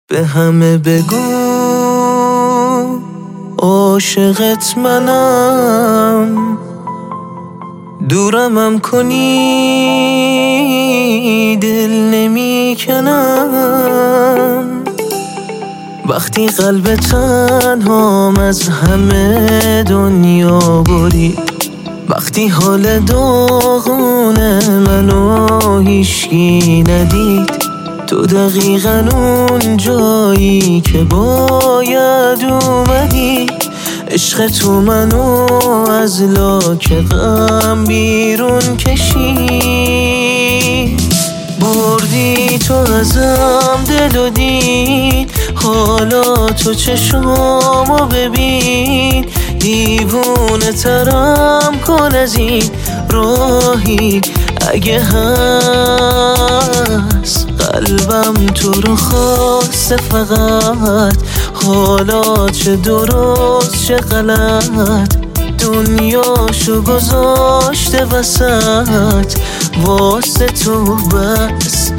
به همه بگو عاشقت منم، دورمم کنی دل نمیکنم. وقتی قلب تنهام از همه دنیا بری، وقتی حال داغونه منو هیچکی ندید، تو دقیقاً اون جایی که باید اومدی. عشق تو منو از لاک غم بیرون کشید، بردی تو ازم دل و دید، حالا تو چشمامو ببین. دیوونه ترم کن از این راهی اگه هست، قلبم تو رو خواسته فقط. حالا چه درست چه غلط، دنیاشو گذاشته وسط واسه تو بس.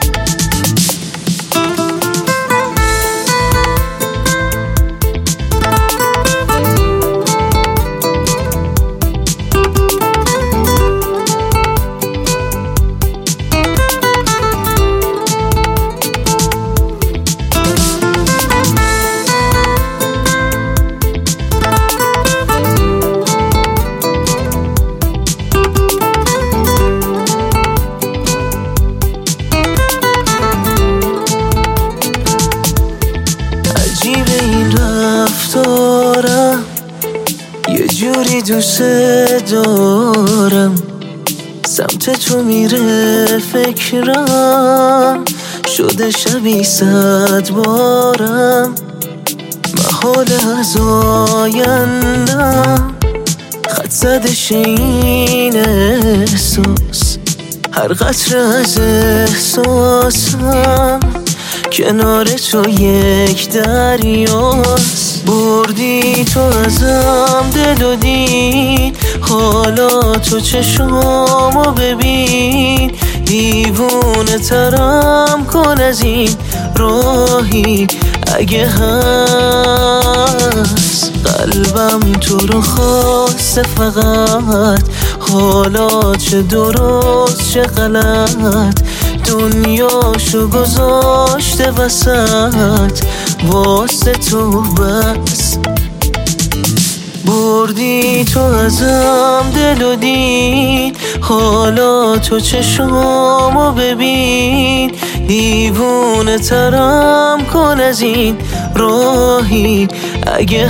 عجیب این رفتارم، یه جوری دوست دارم، سمت تو میره فکرم، شده شبی 100 بارم. محال از آیندم خط زدش این احساس، هر قطره از احساسم کنار تو یک دریاست. بردی تو ازم دل و دید، حالا تو چشمامو ببین. دیوونه ترم کن از این راهی اگه هست، قلبم تو رو خواسته فقط. حالا چه درست چه غلط، دنیاشو گذاشته وسط واسه تو بس. بردی تو ازم دل و دید، حالا تو چشمامو ببین. دیوونه ترم کن از این راهی اگه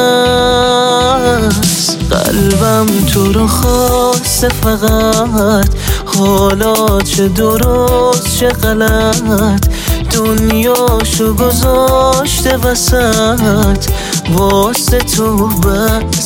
هست، قلبم تو رو خواسته فقط. حالا چه درست چه غلط، دنیاشو گذاشته وسط واسه تو بس.